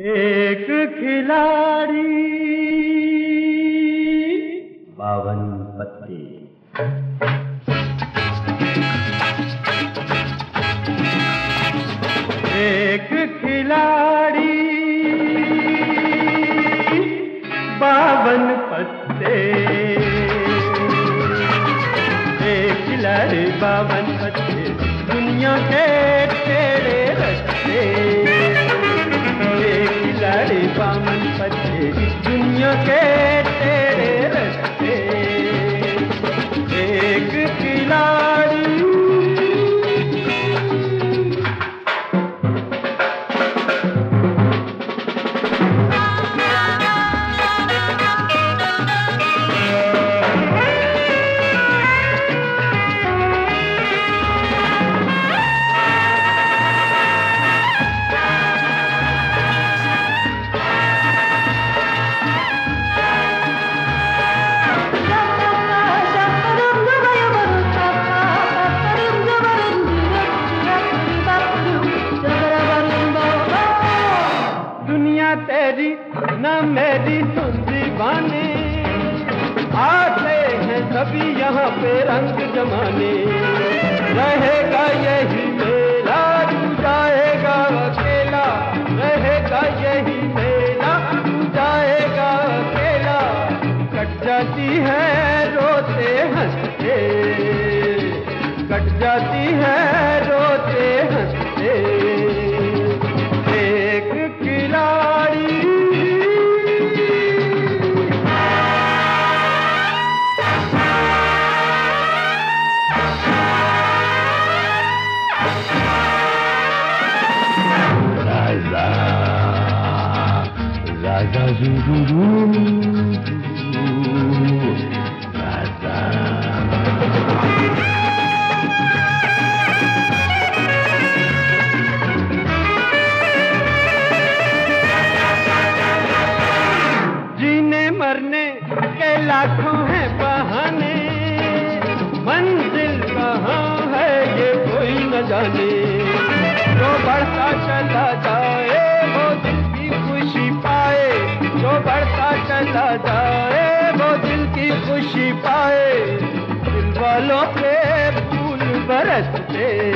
एक खिलाड़ी 52 पत्ते। एक खिलाड़ी 52 पत्ते। एक खिलाड़ी 52 पत्ते, दुनिया के टेढ़े रस्ते। एक खिलाड़ी 52 पत्ते, दुनिया के टेढ़े रस्ते। एक खिलाड़ी तेरी न मेरी सुन दीवाने, आते हैं सभी यहाँ पे रंग जमाने। रहेगा यही मेला, तू जाएगा अकेला। रहेगा यही मेला, तू जाएगा अकेला। कट जाती है रोते हंसते, कट जाती है रोते हंसते। एक खिलाड़ी राजा राजा जुगुरू राजा। जीने मरने के लाखों हैं बहाने, मंजिल कहाँ है ये कोई न जाने। जो बढ़ता चला जाए वो दिल की खुशी पाए, जो बढ़ता चला जाए वो दिल की खुशी पाए। दिल वालों पे फूल बरसते।